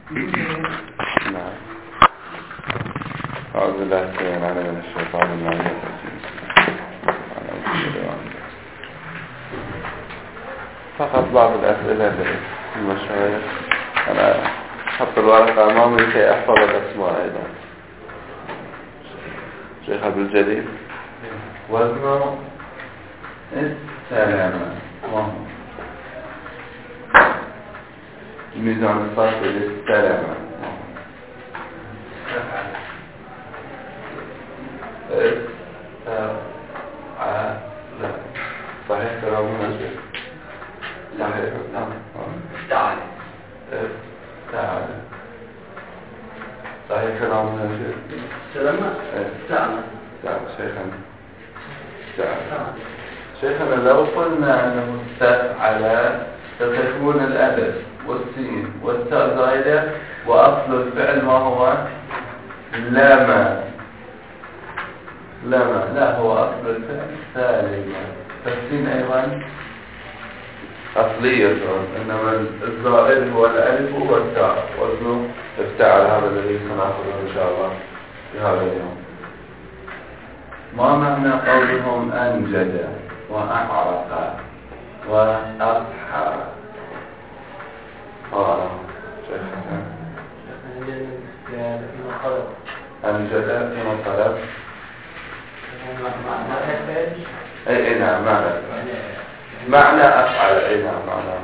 نعم. أعوذ بالله السميع العليم من الشيطان الرجيم. فقط بعض الأسئلة للمشايخ. أنا أحط الورقة أمامي كي أحفظ الأسماء أيضا. شيخ عبد الجليل، وزنه السلامة ميزان الصرف للسلامة صحيح كلام مناسب. صحيح. نعم. تعال صحيح كلام مناسب. سلامة. تعال شيخنا لو قلنا أنه استفعل فتكون الألف والسين والتاء زائدة وأصل الفعل ما هو؟ لما. لا، هو أصل الفعل سالما. فالسين أيضا أصلية، إنما الزائد هو الألف والتاء. واسمه افتعل، هذا الذي سنأخذه إن شاء الله في هذا اليوم. ما معنى قولهم أنجد وأعرق وأضحى؟ شيخ حسن. أنجد فيما طلب. أي نعم، معنى أفعل. أي نعم، معنى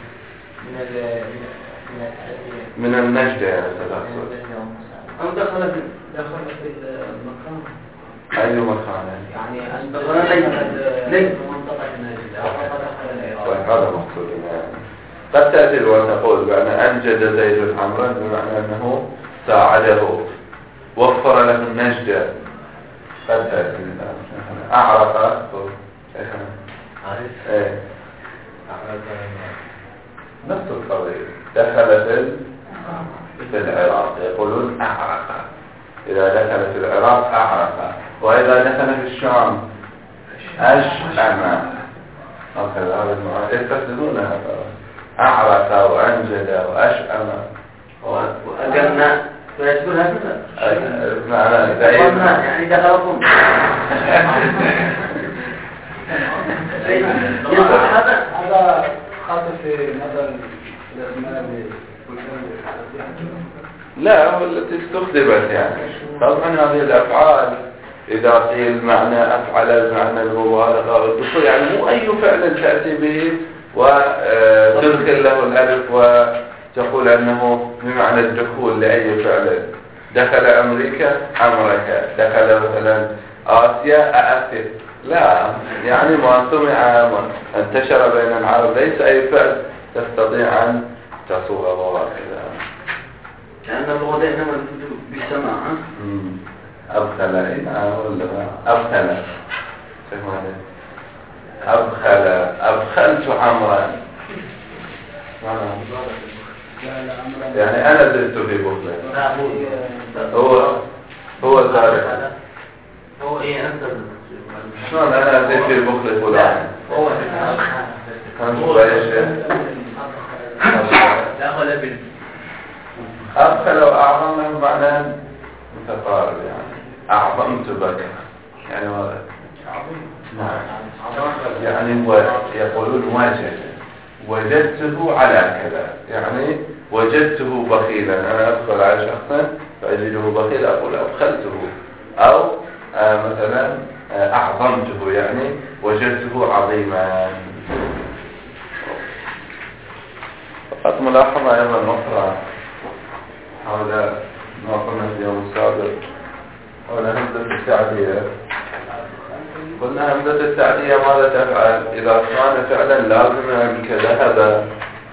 من النجدة يا أستاذ. أو دخل في المكان. أي مكان؟ يعني أن دخل منطقة النجدة. طيب، هذا مقصود يعني. قد تأتي وتقول بأن أنجد زيد عمرا بمعنى أنه ساعده، وفر له النجدة. قد تأتي. أعرف شيخنا. إيه، نفس القضية. دخل في العراق يقولون أعرق. إذا دخل في العراق أعرق، وإذا دخل في الشام أشأم. هذا يستخدمون هذا. أعرق وأنجد وأشأم وأجلنا فيشبه هذا. معنى يعني دخلكم. هذا خاص في مثل الأسماء لا، هو التي استخدمت يعني. طبعا هذه الأفعال إذا قيل معنى أفعل معنى المبالغة والدخول، يعني مو أي فعل تأتي به وتدخل له الألف وتقول أنه بمعنى الدخول لأي فعل. دخل أمريكا أمريكا، دخل مثلا آسيا أأسف. لا، يعني ما سمع انتشر بين العرب. ليس أي فعل تستطيع أن تصوغه هكذا. كأن اللغة إنما بالسماع. أبخل. ولا أبخل. أبخلت عمرا. يعني أنا زدت في بخلة. هو زارق. هو إيه أنت؟ شلون أنا زدت في بخلة فلان؟ هو أبخل وأعظم له معنى متقارب، يعني أعظمت بك، يعني هذا يعني يقولون وجدته على كذا، يعني وجدته بخيلا. أنا أدخل على شخصا فأجده بخيل أقول أبخلته، أو مثلا أعظمته، يعني وجدته عظيما. فقط ملاحظة أيضا أخرى حول ما قلنا في اليوم السابق حول همزة التعدية. قلنا همزة التعدية ماذا تفعل؟ إذا كان فعلا لازما كذهب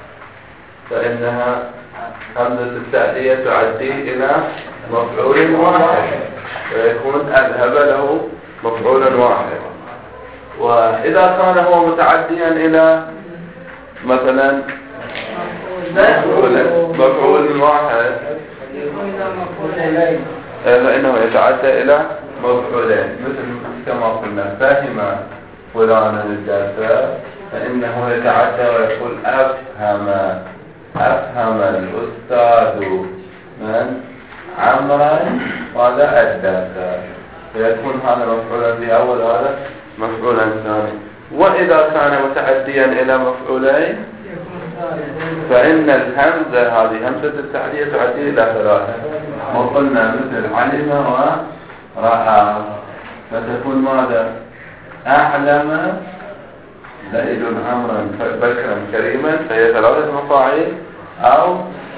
فإنها همزة التعدية تعدي إلى مفعول واحد، ويكون أذهب له مفعول واحد. وإذا كان هو متعديا إلى مثلا مفعول واحد فإنه يتعدى إلى مفعولين، مثل كما قلنا فهم فلانا الدرس فإنه يتعدى ويقول أفهم أفهم الأستاذ من عمرا وهذا الدرس، فيكون هذا مفعولا في أول، هذا مفعولا ثاني. وإذا كان متعديا إلى مفعولين فإن الهمزة هذه همزة التعدية تعدي إلى ثلاثة، وقلنا مثل علم ورأى، فتكون ماذا؟ أعلم زيد عمرا بكرا كريما، فهي ثلاثة مفاعيل. أو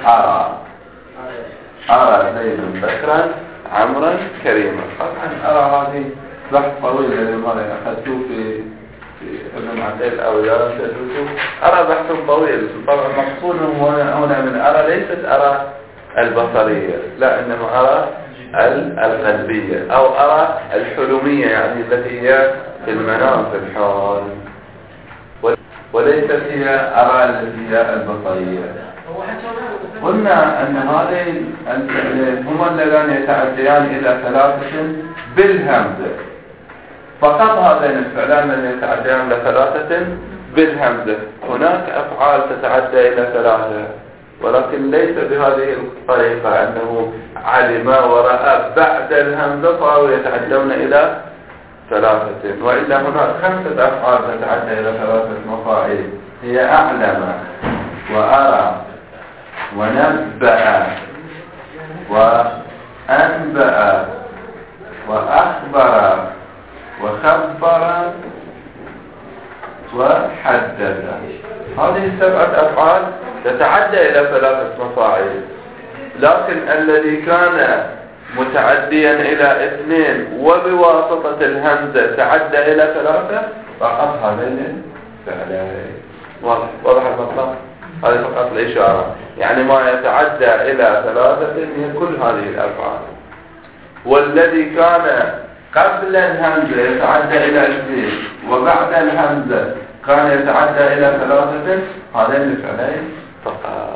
أرى زيد بكرا عمرا كريما. طبعا أرى هذه بحث طويل للمرة أخذتوه في ابن عقيل أو إذا لم تدرسوه. أرى بحث طويل. طبعا مقصود هنا من أرى ليست أرى البصرية، لا، إنما أرى القلبية أو أرى الحلمية، يعني التي هي في المنام في الحال، وليست هي أرى التي هي البصرية. قلنا أن هذه الفعلين هما اللذان يتعديان إلى ثلاثة بالهمزة فقط. هذين الفعلان اللذان يتعديان إلى ثلاثة بالهمزة. هناك أفعال تتعدى إلى ثلاثة ولكن ليس بهذه الطريقة، أنه علم ورأى بعد الهمزة صاروا يتعدون إلى ثلاثة، وإلا هناك 5 أفعال تتعدى إلى 3 مفاعيل، هي أعلم وأرى ونبأ وأنبأ وأخبر وخبر وحدث. هذه 7 أفعال تتعدى إلى 3 مفاعيل، لكن الذي كان متعديا إلى 2 وبواسطة الهمزة تعدى إلى 3 فقط هذين الفعلين. واضح المطلب؟ هذه فقط الإشارة، يعني ما يتعدى إلى 3 هي كل هذه الأفعال. والذي كان قبل الهمزة يتعدى إلى 2 وبعد الهمزة كان يتعدى إلى 3 هذين الفعلين فقط.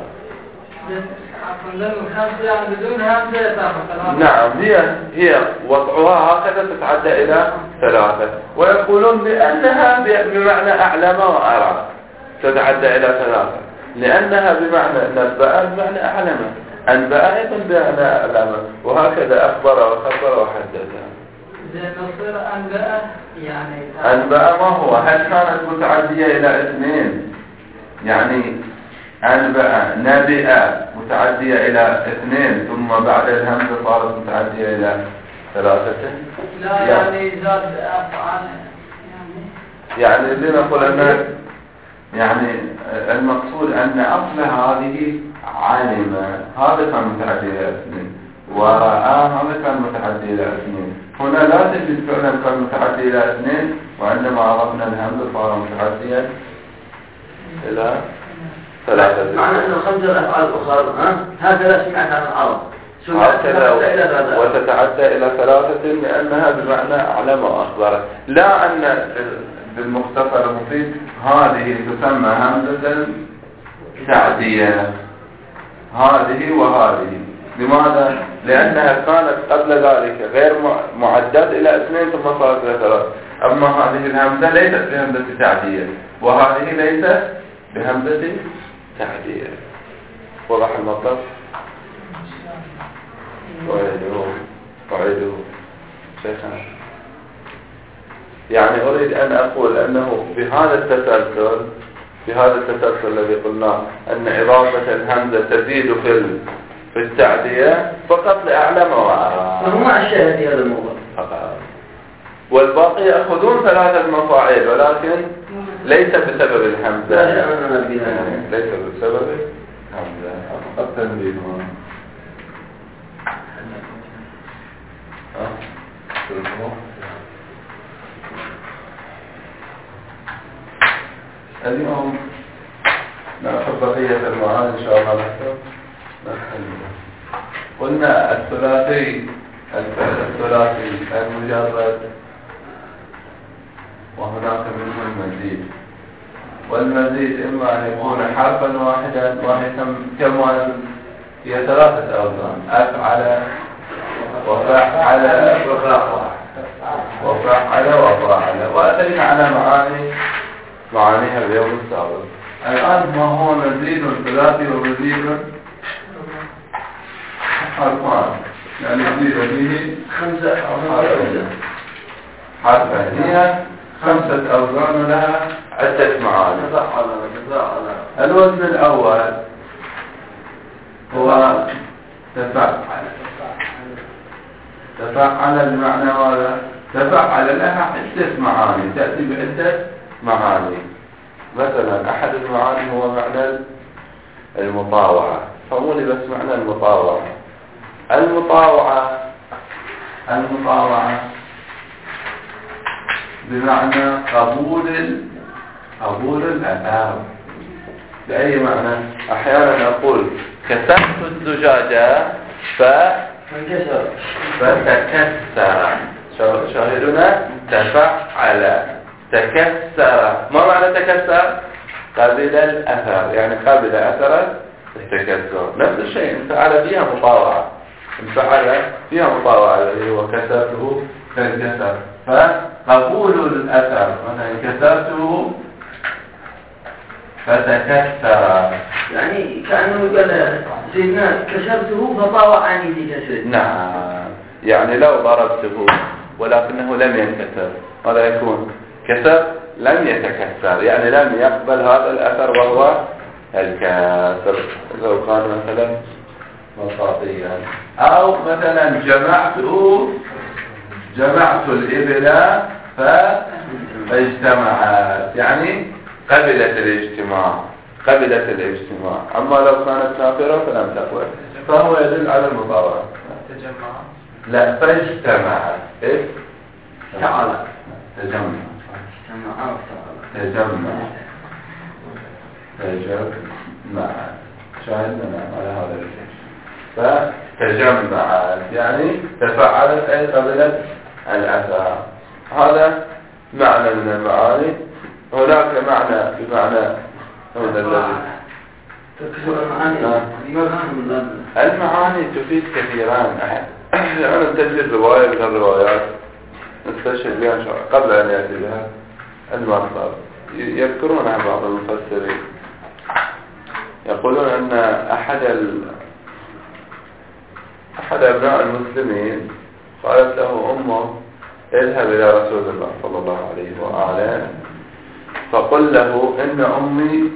بدون همزة. نعم، هي وضعها هكذا تتعدى إلى 3، ويقولون بأنها بمعنى أعلم وأرى تتعدى إلى 3، لأنها بمعنى نبأ بمعنى أعلم، أنبأ أيضا بمعنى أعلم، وهكذا أخبر وخبر وحدث. نصير أنبأ يعني أنبأ ما هو؟ هل كانت متعدية إلى 2؟ يعني أنبأ نبئ متعدية إلى 2 ثم بعد الهمزة صارت متعدية إلى 3. لا يعني زاد أفعال يعني لنقول أن يعني المقصود أن أصل هذه علم هذا كان متعدي إلى 2 ورأى هذا كان متعدي إلى 2. هنا لا تجد فعلا كان متعدي إلى 2 وعندما عرفنا الهمزة صار متعديا إلى 3. معنى أنه 5 أفعال أخرى هكذا سمعت عن العرب هكذا وتتعدى إلى 3 لأنها بمعنى أعلم وأخبر. لا أن بالمختصر المفيد هذه تسمى همزة تعدية، هذه وهذه. لماذا؟ لأنها كانت قبل ذلك غير معدات إلى 2 ثم صارت إلى 3. أما هذه الهمزة ليست بهمزة تعدية وهذه ليست بهمزة تعدية. وضح المطلب؟ وعيدوه شيخنا. يعني أريد أن أقول أنه بهذا التسلسل الذي قلنا أن إضافة الهمزة تزيد في التعدية فقط لأعلم وأرى. فهم الشاهد في هذا الموضوع فقط. والباقي يأخذون 3 مفاعيل ولكن ليس بسبب الهمزة. ليس بسبب الهمزة. فقط تنبيه. اليوم نأخذ بقية المعاني إن شاء الله نحن. قلنا الثلاثي المجرد وهناك منه المزيد، والمزيد إما أن يكون حرفا واحدا كما هي 3 أوزان: أفعل وفعل وفعل وفاعل، وأتينا على معانيها اليوم السابق. الآن ما هو مزيد ثلاثي ومزيد حرفان، يعني مزيد فيه 5 حرفان. هي 5 أوزان لها عدة معاني. الوزن الأول هو تفعل المعنى هذا، تفعل لها عدة معاني، تأتي بعدة معاني. مثلا أحد المعاني هو معنى المطاوعة. فهموني بس معنى المطاوعة. المطاوعة بمعنى قبول الأثار. بأي معنى؟ أحيانا نقول كسرت الزجاجة فتكسر. شاهدنا تفعل تكسر. ما معنى تكسر؟ قبل الأثر، يعني قبل أثر التكسر. نفس الشيء انفعل فيها مطاوعة، انفعل فيها مطاوعة اللي هو كسرته فانكسر. فقبول الأثر مثلا كسرته فتكسر، يعني كأنه قال سيدنا كسرته فطاوعني في كسره. نعم، يعني لو ضربته ولكنه لم ينكسر ماذا يكون؟ كسر لم يتكسر، يعني لم يقبل هذا الأثر وهو الكسر. لو كان مثلا مطاطيا، أو مثلا جمعت الإبل فاجتمعت، يعني قبلت الاجتماع. أما لو كانت نافرة فلم تقبل، فهو يدل على المطاوعة. لا، فاجتمعت. إيه؟ تجمع شاهدنا على هذا الشيء. فتجمعت يعني تفعلت أي قبلت الأثر. هذا معنى من المعاني. هناك معنى بمعنى المعاني تفيد كثيران. أحيانا تجد رواية من الروايات نستشهد بها قبل أن يأتي بها المصدر. يذكرونها بعض المفسرين، يقولون أن أحد أبناء المسلمين قالت له أمه اذهب إلى رسول الله صلى الله عليه وآله فقل له إن أمي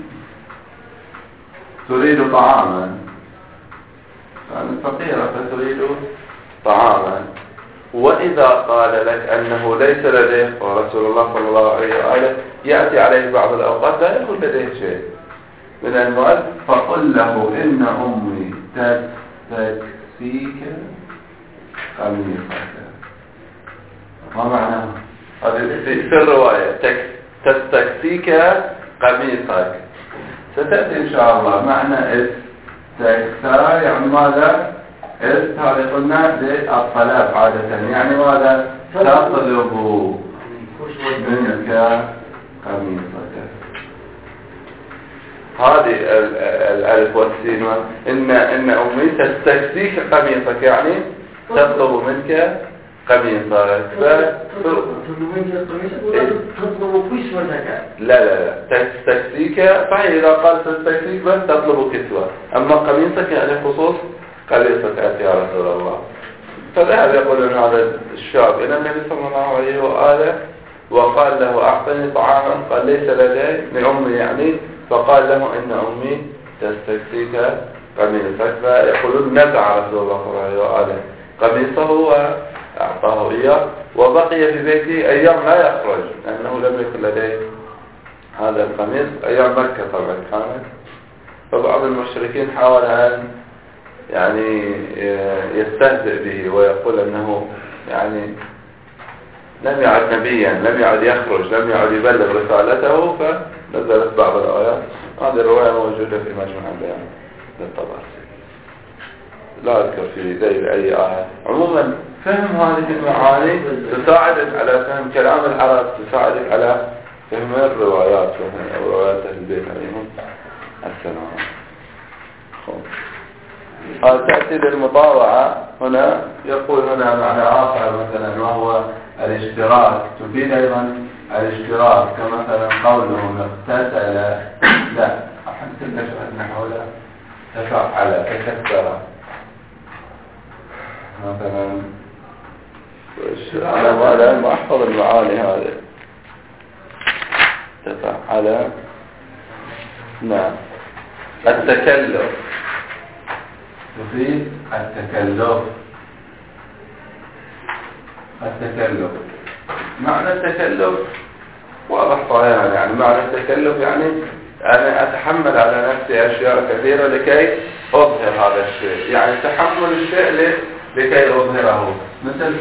تريد طعاما، كانت فقيرة فتريد طعاما، وإذا قال لك أنه ليس لديه، ورسول الله صلى الله عليه وآله يأتي عليه بعض الأوقات لا يكون لديه شيء من المال، فقل له إن أمي تستكفيك قميصك. ما معناه؟ هذه في الرواية تستكفيك قميصك. ستأتي إن شاء الله معنى استكثار، يعني ماذا؟ هذا قلنا للطلب عادة، يعني ماذا؟ تطلب منك قميصك. هذه الألف والسين. إن أمي تستكفيك قميصك، يعني تطلب منك قميصك. تطلب كسوتك. لا تستكفيك. فإذا قال تستكفيك بس تطلب كسوة، أما قميصك يعني خصوص قميصك أتي يا رسول الله. فذهب يقولون هذا الشاب إلى النبي صلى الله عليه وآله وقال له أعطني طعاما، قال ليس لدي لأمي يعني، فقال له إن أمي تستكفيك قميصك. فيقولون نزع رسول الله صلى الله عليه وآله قميصه وأعطاه إياه، وبقي في بيته أيام لا يخرج لأنه لم يكن لديه هذا القميص. أيام مكة طبعا كانت. فبعض المشركين حاول أن يعني يستهزئ به ويقول أنه يعني لم يعد نبيا، لم يعد يخرج، لم يعد يبلغ رسالته. فنزلت بعض الآيات. هذه الرواية موجودة في مجمع البيان للطبرسي، لا أذكر في ذيل أي آية. عموما فهم هذه المعاني تساعدك على فهم كلام العرب، تساعدك على فهم الروايات وروايات أهل البيت عليهم السلام. تأتي للمطاوعة هنا. يقول هنا معنى آخر مثلا وهو الاشتراك. تفيد أيضا الاشتراك، كمثلا قولهم اغتسل، لا مثل نشأة حول تفعل تكثر مثلا. أنا ما أحفظ المعاني هذه. تفعل نعم. التكلف في التكلف. التكلف معنى التكلف واضح صحيح، يعني معنى التكلف يعني أنا أتحمل على نفسي أشياء كثيرة لكي أظهر هذا الشيء، يعني تحمل الشيء لكي أظهره. مثل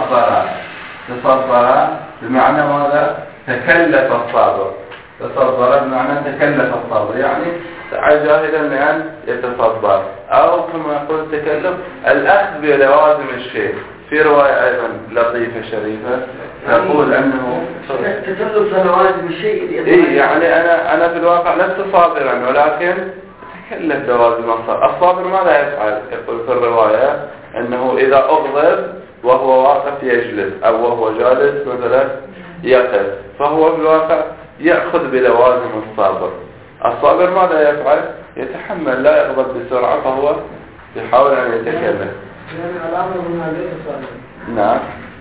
تصبر بمعنى ماذا؟ تكلف الصابر. تصبر بمعنى تكلف الصبر، يعني سعى جاهدا لأن يتصبر. أو كما يقول تكلف الأخذ بلوازم الشيء. في رواية أيضا لطيفة شريفة تقول أنه تكلف لوازم الشيء. إيه، يعني أنا في الواقع لست صابرا ولكن تكلف لوازم الصبر. الصابر ماذا يفعل؟ يقول في الرواية أنه إذا أغضب وهو واقف يجلس، أو وهو جالس مثلا يقف، فهو في الواقع يأخذ بلوازم الصابر. الصابر ماذا يفعل؟ يتحمل، لا يغضب بسرعة، فهو يحاول أن يتكلم. نعم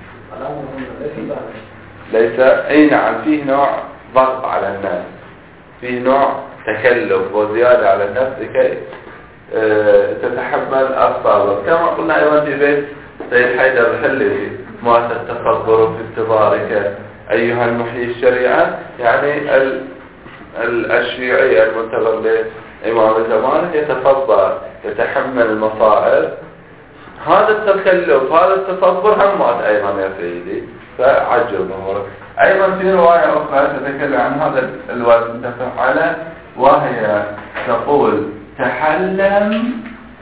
ليس أي نعم، فيه نوع ضغط على الناس، فيه نوع تكلف وزيادة على النفس لكي تتحمل الصابر. كما قلنا أيضا في بيت سيد حيدر الحلي ما تتصبر في انتظارك أيها المحيي الشريعة، يعني الشيعي المنتظر لإمام زمانه يتصبر، يتحمل المصائب. هذا التكلف، هذا التصبر همات أيضا يا سيدي، فعجب أمورك. أيضا في رواية أخرى تتكلم عن هذا الوزن تفعله، وهي تقول تحلم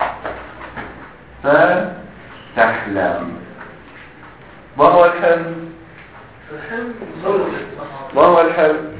فتحلم. وهو الحلم. ما هو الحلم؟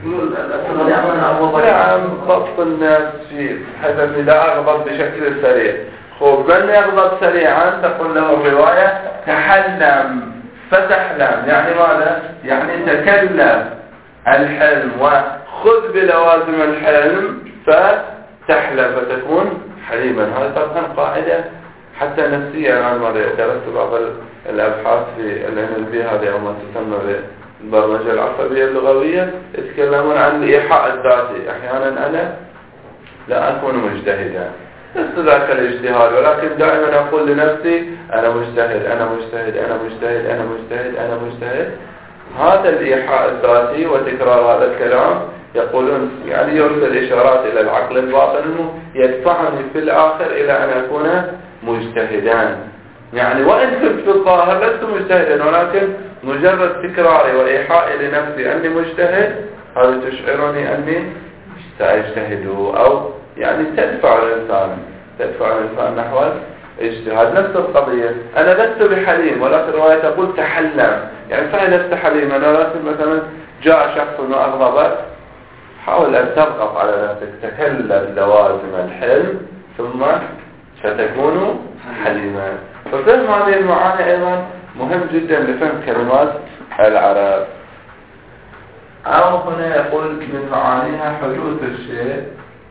نعم ضبط الناس فيه، حيث لا أغضب بشكل سريع. من يغضب سريعا تقول له الرواية تحلم فتحلم، يعني ماذا؟ يعني تكلم الحلم وخذ بلوازم الحلم فتحلم فتكون حليما. هذا طبعا قاعدة حتى نفسية. أنا درست بعض الأبحاث في NLP هذه، أو ما تسمى بالبرمجة العصبية اللغوية، يتكلمون عن الإيحاء الذاتي. أحيانا أنا لا أكون مجتهدا، لست ذاك الاجتهاد، ولكن دائما أقول لنفسي أنا مجتهد أنا مجتهد أنا مجتهد أنا مجتهد أنا مجتهد. هذا الإيحاء الذاتي وتكرار هذا الكلام يقولون يعني يرسل إشارات إلى العقل الباطن أنه يدفعني في الآخر إلى أن أكون مجتهدان. يعني وإن كنت في الظاهر لست مجتهدا، ولكن مجرد تكراري وإيحائي لنفسي أني مجتهد هذا تشعرني أني سأجتهد، أو يعني تدفع الإنسان نحو الاجتهاد. نفس القضية، أنا لست بحليم، ولكن رواية تقول تحلم، يعني صحيح لست حليما، ولكن مثلا جاء شخص وأغضبك، حاول أن تضغط على نفسك، تكلم لوازم الحلم ثم ستكون حليما. ففهم هذه المعاني أيضا مهم جدا لفهم كلمات العرب. أو هنا يقول من معانيها حدوث الشيء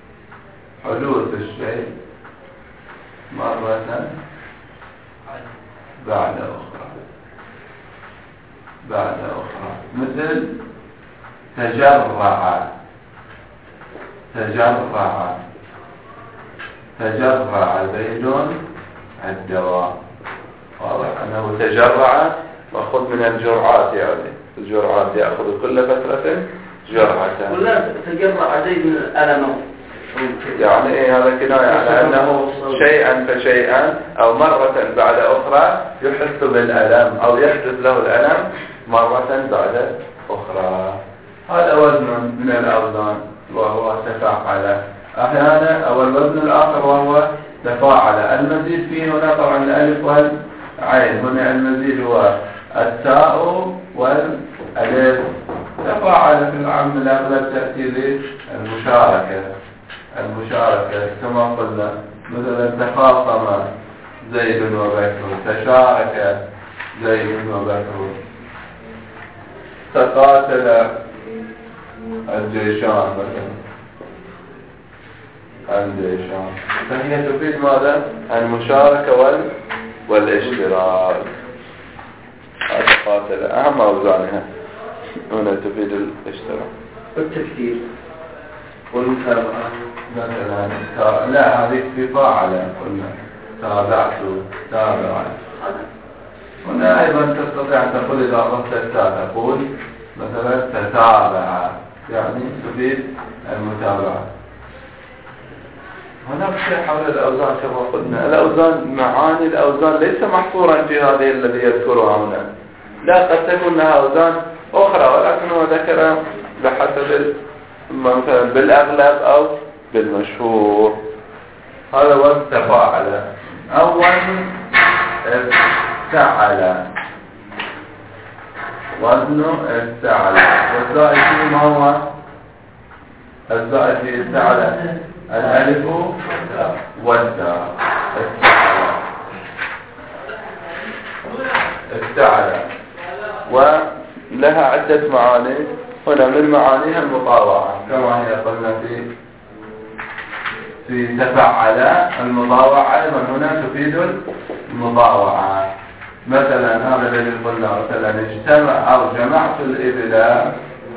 مرة بعد أخرى. مثل تجرع زيد الدواء. واضح أنه تجرع وأخذ من الجرعات، يعني الجرعات يأخذ كل فترة جرعة. ولا تجرع زيد الألم، يعني إيه هذا كناية على أنه شيئا فشيئا أو مرة بعد أخرى يحس بالألم، أو يحدث له الألم مرة بعد أخرى. هذا وزن من الأوزان وهو تفاعل أحيانا، أو الوزن الآخر وهو تفاعل. المزيد فيه هنا طبعا الألف والعين، هنا المزيد هو التاء والألف. تفاعل في العام الأغلب تأتي المشاركة كما قلنا، مثلا تخاصم زيد وبكر، تشارك زيد وبكر، تقاتل الجيشان مثلا. انديشان. فهي تفيد ماذا؟ المشاركة والاشتراك. هذا قاتل أهم أوزانها هنا تفيد الاشتراك. والتكثير والمتابعة مثلا لا هذه في فاعلة قلنا تابعت تابعت. هنا أيضا تستطيع أن تقول إذا أردت التاء تقول مثلا تتابع يعني تفيد المتابعة. هناك شيء حول الأوزان كما قلنا. الأوزان معاني الأوزان ليس محصورا في هذه الذي يذكرها هنا، لا قد تكون لها أوزان أخرى، ولكن هو ذكر بحسب مثلا بالأغلب أو بالمشهور. هذا وزن تفاعل أو وزن افتعل، وزن افتعل. والزائد فيه ما هو؟ الزائد فيه افتعل الألف والتاء. افتعل ولها عدة معاني. هنا من معانيها المطاوعة كما هي قلنا في تفعل. المطاوعة أيضا هنا تفيد المطاوعة. مثلا هذا الذي قلنا مثلا اجتمع أو جمعت الإبل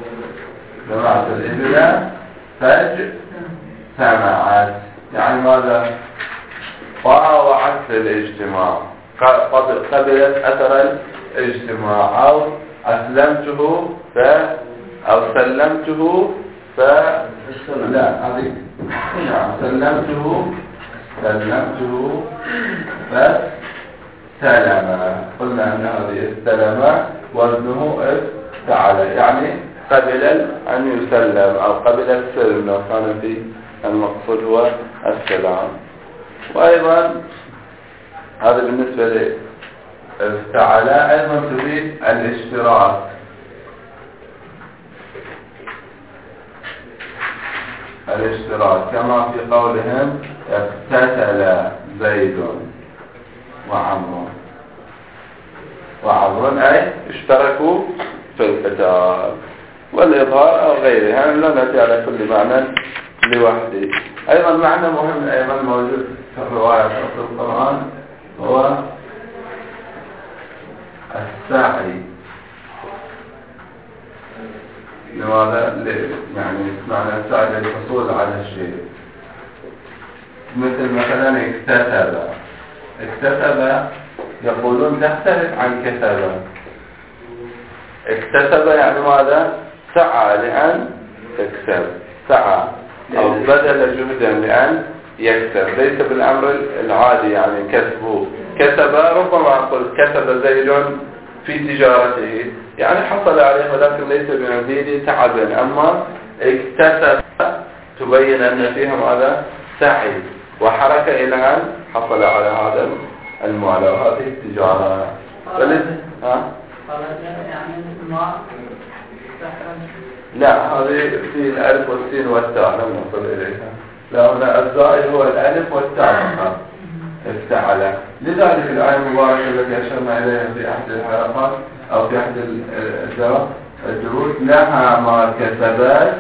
فاجتمعت، يعني ماذا؟ طاوعت في الاجتماع، قبلت أثر الاجتماع. أو أسلمته أو سلمته لا هذه سلمته فسلم. قلنا أن هذه السلمة وزنه افتعل، يعني قبل أن يسلم أو قبل السلم لو كان في المقصود هو السلام. وأيضا هذا بالنسبة لافتعل. أيضا تريد الاشتراك. كما في قولهم اقتتل زيد وعمر أي اشتركوا في القتال والإظهار أو غيره. يعني لا نأتي على كل معنى لوحده. أيضا معنى مهم أيضا موجود في الرواية في القرآن هو السعي. لماذا؟ يعني معنى السعي للحصول على الشيء. مثلا اكتسب يقولون تختلف عن اكتسب يعني ماذا؟ سعى لأن تكسب، سعى أو بذل جهدا لأن يكسب، ليس بالأمر العادي يعني كسبه. كسب ربما أقول كسب زيد في تجارته يعني حصل عليه ولكن ليس بمزيد تعب. أما اكتسب تبين أن فيها ماذا؟ سعي وحركة إلى أن حصل على هذا المال وهذه التجارة. لا هذه في الألف والسين والتاء لم نصل إليها. لا هنا الزائد هو الألف والتاء افتعل. لذلك الآية المباركة التي أشرنا إليها في أحد الحلقات أو في أحد الدروس لها ما كسبت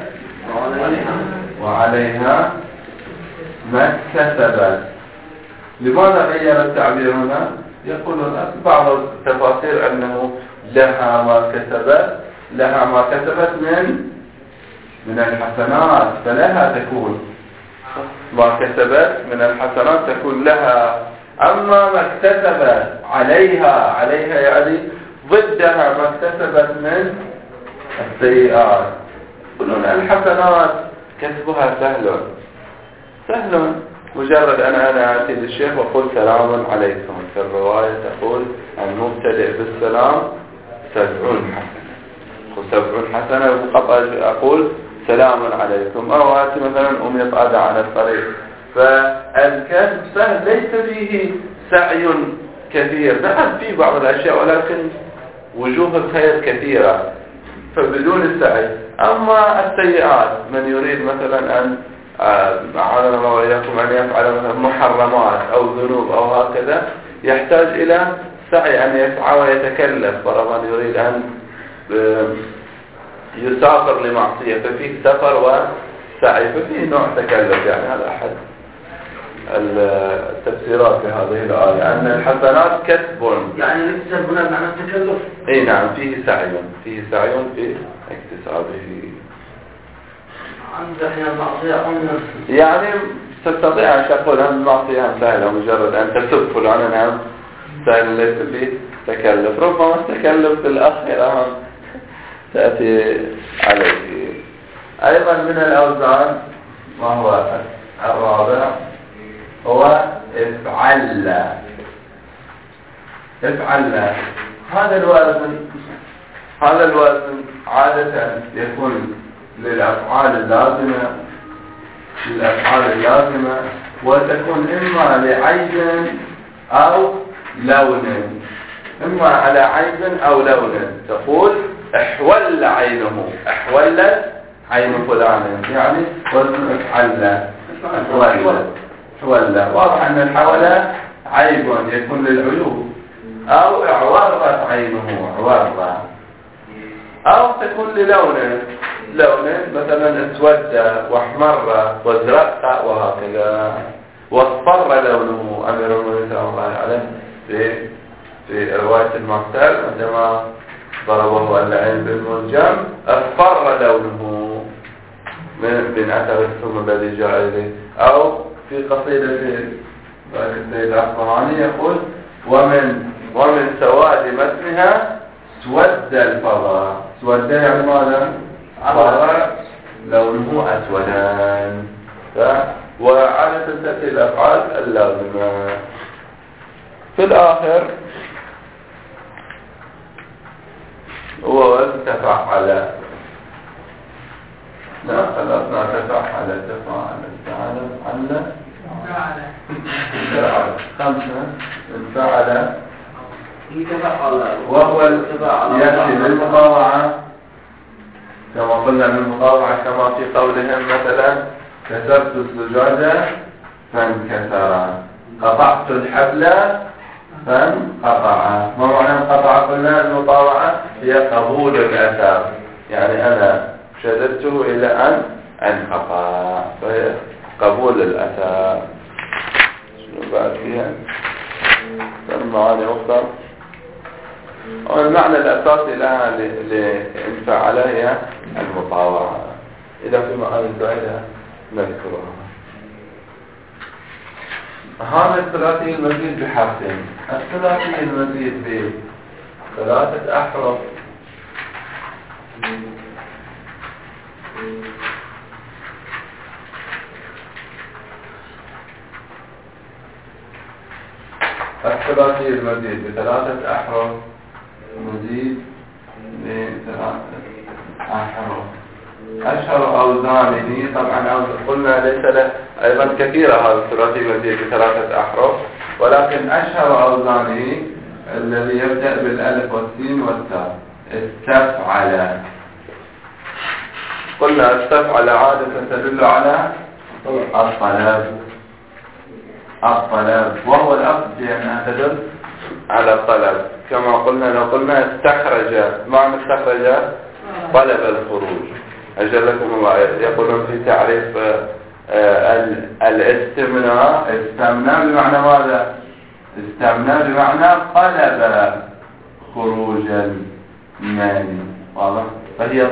وعليها ما كسبت. لماذا غير التعبير هنا؟ يقولون بعض التفاسير أنه لها ما كسبت من الحسنات، فلها تكون ما كسبت من الحسنات تكون لها. أما ما اكتسبت عليها يعني ضدها ما اكتسبت من السيئات. يقولون الحسنات كسبها سهل. مجرد أنا آتي للشيخ وأقول سلام عليكم. في الرواية تقول المبتدئ بالسلام 70 حسنة أقول سلام عليكم. أو آتي مثلا يقعد على الطريق. فالكسب سهل ليس فيه سعي كثير. نعم في بعض الأشياء ولكن وجوه الخير كثيرة فبدون السعي. أما السيئات من يريد مثلا أن أعلم الله وإياكم أن يفعل مثلا محرمات أو ذنوب أو هكذا يحتاج إلى سعي أن يسعى ويتكلف. فرضا يريد أن يسافر لمعصية ففيه سفر السعي، ففيه نوع تكلف. يعني هذا أحد التفسيرات في هذه الآية، أن الحسنات كسب. يعني الاكتساب هنا معنى التكلف. اي نعم، فيه سعي في اكتسابه. عند أحيان المعصية يعني تستطيع أن تقول أن المعصية سهلة، مجرد أن تسب فلانا سهل، ليس فيه تكلف. ربما التكلف في الآخرة تأتي عليه. أيضا من الأوزان وهو الرابع هو افعل. هذا الوزن عادة يكون للأفعال اللازمة، وتكون إما لعيب أو لون. إما على عيب أو لون. تقول احول عين فلان، يعني وزن احول. واضح أن الحولة عيب يكون للعيوب، أو اعورت عينه أو تكون للون، مثلا اسود واحمر وازرق وهكذا. واصفر لونه. أمير المؤمنين صلى الله عليه في رواية المعتل عندما ضربه اللعين بالملجم اصفر لونه من أثر الثوم الذي جاء إليه. أو في قصيدة السيد الأصفهاني يقول ومن سواد متنها سود الفضاء. سود يعني ماذا؟ صار لونه أسودان. وعادة تأتي الأفعال اللازمة. في الآخر هو وزن تفعل. لا خلصنا تفعل. خمسة انفعل، وهو يأتي بالمطاوعة كما قلنا، بالمطاوعة كما في قولهم مثلا كسرت الزجاجة فانكسر، قطعت الحبل فانقطع. ما معنى انقطع؟ قلنا المطاوعة هي قبول الأثر، يعني أنا شددته إلى أن انقطع، فهي قبول الأثر. شنو بعد فيها؟ معاني أخرى. المعنى الأساسي لها لانفعل هي المطاوعة. إذا في معاني زائدة نذكرها. هذا الثلاثي المزيد بحرفين. الثلاثي المزيد بثلاثة أحرف. الثلاثي المزيد بثلاثة أحرف، مزيد بثلاثة أحرف. أشهر أوزانه طبعا قلنا ليس له أيضا كثيرة هذا الثلاثي المزيد بثلاثة أحرف، ولكن أشهر أوزانه الذي يبدأ بالألف والسين والتاء. استفعل. قلنا استفعل عادة تدل على الطلب، وهو الأصل بأنها تدل على الطلب. كما قلنا لو قلنا استخرج، معنى استخرج طلب الخروج. أجل لكم الله يقولون في تعريف الاستمناء، استمنى بمعنى ماذا؟ استمنى بمعنى طلب خروج المال. واضح؟ فهي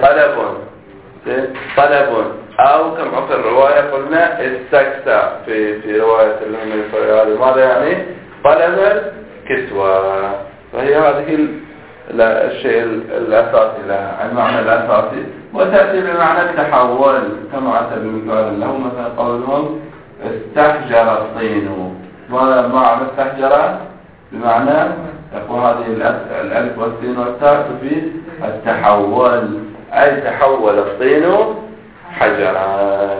طلب. أو كما في الرواية قلنا استكسى في رواية الهمي. ماذا يعني؟ طلب الكسوة. فهي هذه الشيء الأساسي لها، المعنى الأساسي. وتأتي بمعنى التحول كما أتى بمثال له، مثلا قولهم استحجر الطين. ماذا معنى استحجر؟ بمعنى يقول هذه الألف والسين والتاء في التحول، أي تحول الطين حجرا.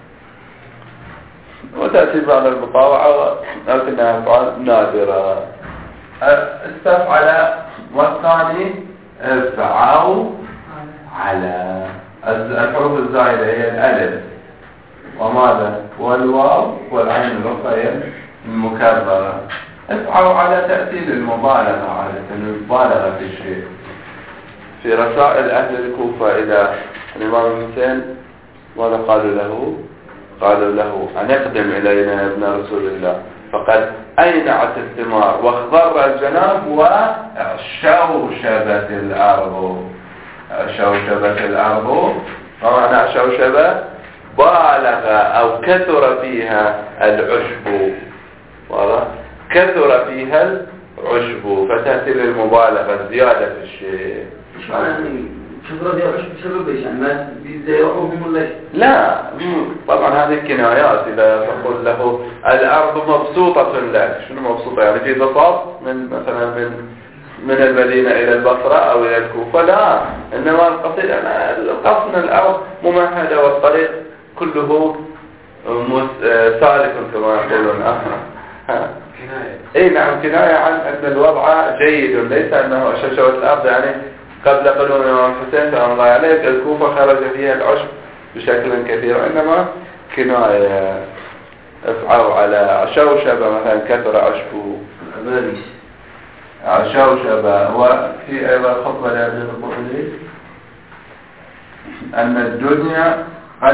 وتأتي بعد المطاوعة، ولكنها أفعال نادرة. استفعل والثاني افعوا على. الحروف الزائدة هي الألف وماذا؟ والواو والعين الأخرى هي المكررة. افعوا على تأتي للمبالغة، عادة المبالغة في الشيء. في رسائل أهل الكوفة إذا الإمام الحسين ماذا قالوا له أن اقدم إلينا يا ابن رسول الله، فقد أينعت الثمار واخضر الجناب وشوشبت الأرض. ومعنى شوشبة بالغ أو كثر فيها العشب، كثر فيها العشب، فتأتي للمبالغة زيادة في الشيء. مش معنى شجرة دي عشب بسبب ايش؟ يعني ما بيزيعوهم ولا ايش؟ لا طبعا هذه كنايات. إذا تقول له الأرض مبسوطة لك، شنو مبسوطة؟ يعني في بساط من مثلا من المدينة إلى البصرة أو إلى الكوفة، لا، إنما القصد أن الأرض ممهدة والطريق كله سالك كما يقولون. اي نعم، كناية عن أن الوضع جيد، ليس أنه شوشبة الأرض يعني قبل قدوم الإمام الحسين سلام الله عليه الكوفة خرج فيها العشب بشكل كثير، وإنما كناية افعوا على شوشبة مثلا كثر عشبه شوشبة. وفي أيضا خطبة لأبي البخاري أن الدنيا قد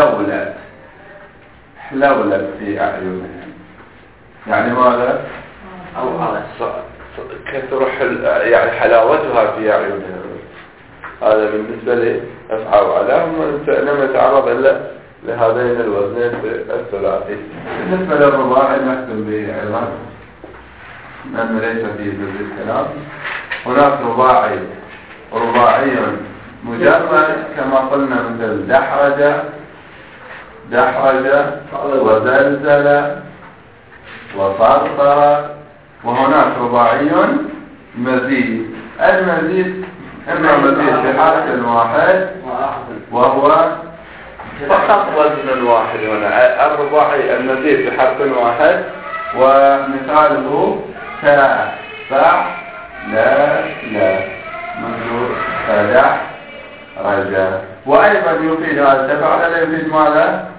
حلولت في أعينهم، يعني ماذا؟ أو كثر يعني حلاوتها في أعينهم. هذا بالنسبة لي أفعوا عليهم، لم يتعرض إلا لهذين الوزنين الثلاثي. بالنسبة للرباعي نختم به أيضا لأنه ليس فيه جزء الكلام. هناك رباعي مجرد كما قلنا مثل دحرج وزلزل وصرصر. وهناك رباعي مزيد. المزيد إما مزيد بحرف واحد وهو فقط وزن واحد. هنا الرباعي المزيد بحرف واحد، ومثاله فعل منذ رجع. وأيضا يفيد هذا التفعل يفيد ماذا؟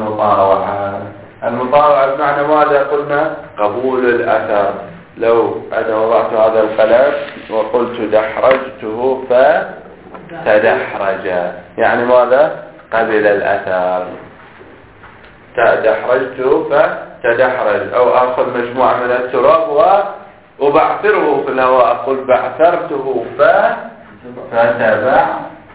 المطاوعة بمعنى ماذا قلنا؟ قبول الأثر. لو أنا وضعت هذا القلم وقلت دحرجته فتدحرج، يعني ماذا؟ قبل الأثر. دحرجته فتدحرج. أو أخذ مجموعة من التراب وبعثره في الهواء، أقول بعثرته فتبعثر.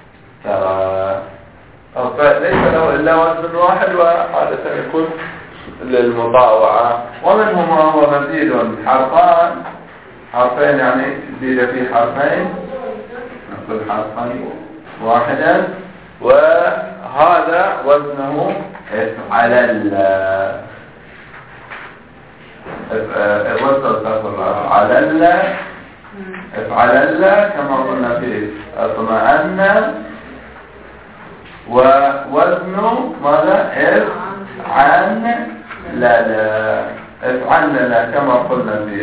ليس له إلا وزن واحد، وعادة يكون للمطاوعة. ومنهما هو مزيد حرفين، يعني زيد فيه حرفين، نقول حرفا واحدا، وهذا وزنه افعلل. افعلل كما قلنا فيه اطمأن. ووزن ماذا؟ افعلل كما قلنا فيه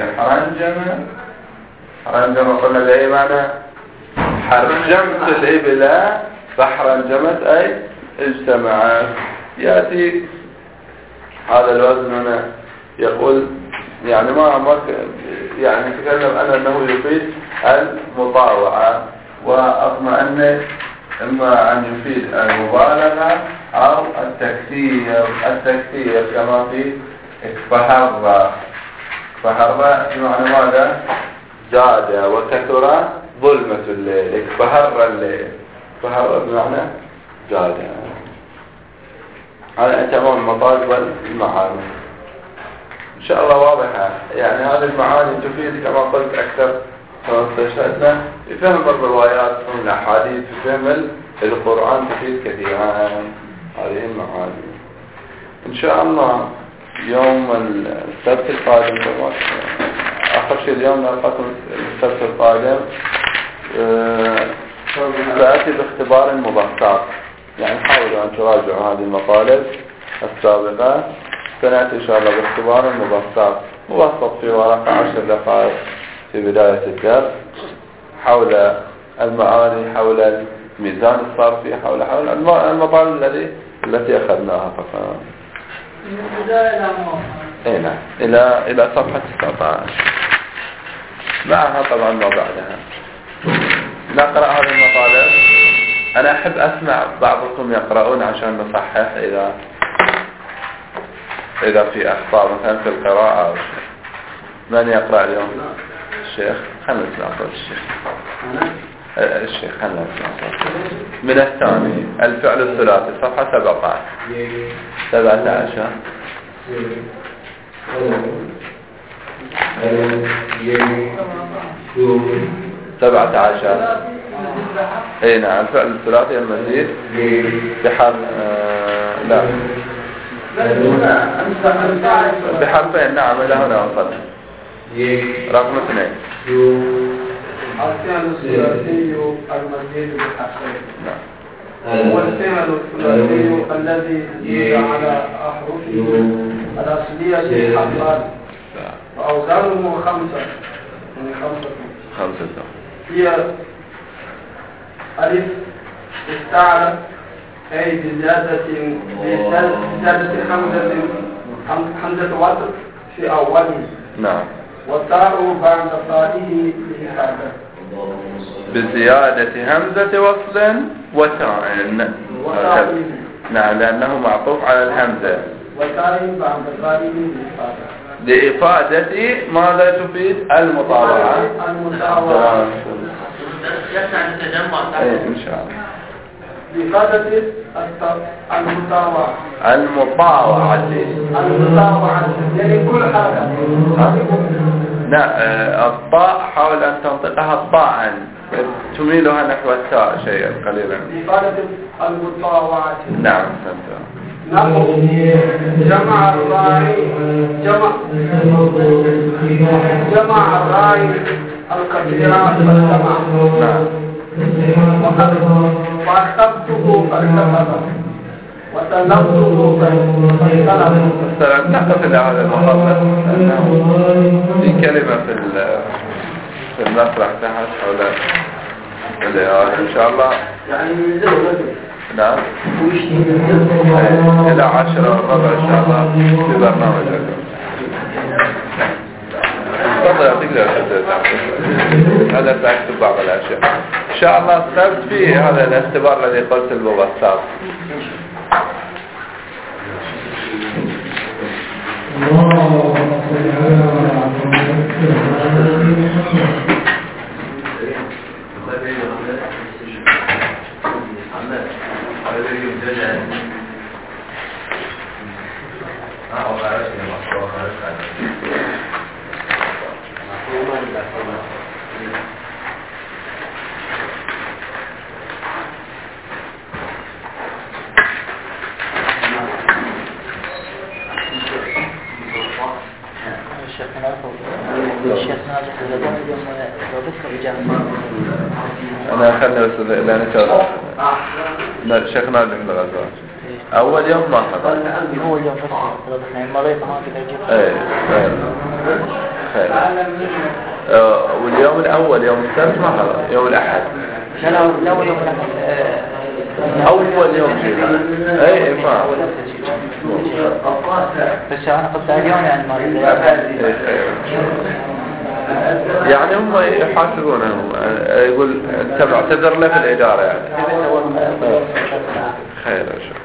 حرنجم قلنا بأي معنى؟ حرجمت الإبل فحرنجمت أي اجتمعت. يأتي هذا الوزن هنا يقول يعني يعني تكلم أنا أنه يفيد المطاوعة. وأطمئن إما أن يفيد المبالغة أو التكثير كما في اكفهر بمعنى ماذا؟ زاد وكثر ظلمة الليل. اكفهر الليل، اكفهر بمعنى زاد. هذا تمام المطالب والمعاني إن شاء الله واضحة. يعني هذه المعاني تفيد كما قلت أكثر كما استشهدنا في فهم الروايات وفهم الأحاديث، في فهم القرآن تفيد كثيرا هذه المعاني. إن شاء الله يوم السبت القادم، آخر شيء اليوم نلقاكم السبت القادم سأتي باختبار مبسط. يعني حاولوا أن تراجعوا هذه المطالب السابقة. سنأتي إن شاء الله باختبار مبسط في ورقة 10 دقائق في بداية الدرس حول المعاني، حول الميزان الصرفي، حول المطالب التي أخذناها فقط. إلى صفحة 19 معها طبعا ما بعدها. نقرأ هذه المطالب أنا أحب أسمع بعضكم يقرؤون عشان نصحح إذا في أخطاء مثلا في القراءة أو شيء. من يقرأ اليوم؟ الشيخ. خلنا نسمع صوت الشيخ خلنا نسمع صوت. من الثاني الفعل الثلاثي صفحة 17 17 اي نعم الفعل الثلاثي المزيد بحرف لا بحرفين. نعم الى هنا وصلنا. رقم 2 الفعل الثلاثي المزيد بحرفين. نعم هو الفعل الثلاثي الذي يزيد على أحرفه الأصلية حرفان وأوزانه 5 من 5 هي ألف استعلى أي بزيادة حمزة وصل في أوله. نعم. والتاء بعد تائه لإفادة بزيادة همزة وصل وتاء. نعم لأنه معطوف على الهمزة. وتاء بعد تائه لإفادة ماذا تفيد؟ المطاوعة. يسعى التجمع إن شاء الله. بإفادة المطاوعة يعني كل حاجة. نعم الطاء حاول أن تنطقها طاء تميلها نحو التاء شيئا قليلا. بإفادة المطاوعة. نعم نحو جمع الراعي الكثيرات فالجمع. نعم. وأخذته فالتفت وسلمته فالسلم. نقف إلى هذا المخصص أنه في كلمة في المسرح تحت حول الإعادة إن شاء الله. يعني من زوجة. نعم إلى 10:15 إن شاء الله في برنامجكم. تفضل تقدر هذا سأكتب بعض الأشياء إن شاء الله. استفدت فيه هذا الاختبار الذي قلت البوستات. أنا خلنا بس لا نتوقع. لا الشيخ ناجح للغزوات أول يوم ما حضر. أول يوم بس مريض ما كده. خير. واليوم الأول يوم السبت ما حضر. يوم الأحد. لا الأول يوم الأحد. أول يوم شيء. أي فاهم. بس أنا قلت اليوم يعني مريض. يعني هم يحاسبونهم. يقول تبع تذر له في الإدارة يعني. خير إن شاء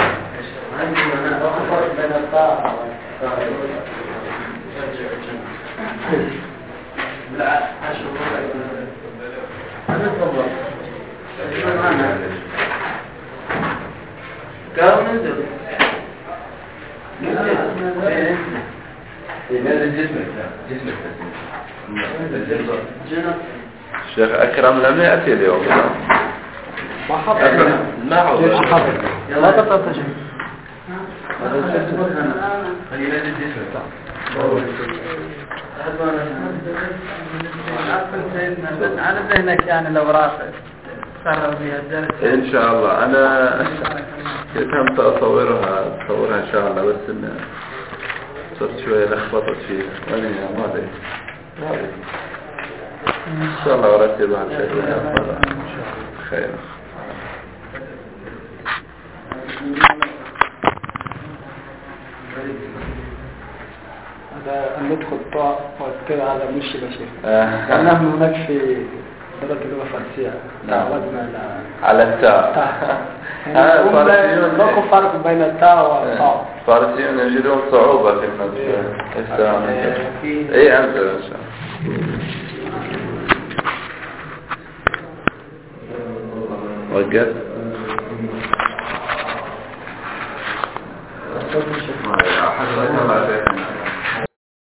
الشيخ أكرم لم يأتي اليوم. ما حضر. لا تطرش. على ذهنك يعني الأوراق سروا بها الدرس إن شاء الله. أنا كنت أصورها إن شاء الله بس إن صرت شوية لخبطت فيها. وأنا ما أدري إن شاء الله أرتبها بشكل أفضل. خير. هذا ندخل طاء وكذا هذا مش بشيء. نحن هناك في درجة اللغة الفارسية نعم. تعودنا على التاء. ماكو فرق بين التاء والطاء. الفارسيون يجدون صعوبة في النطق. ايه انت ان شاء الله. وقف.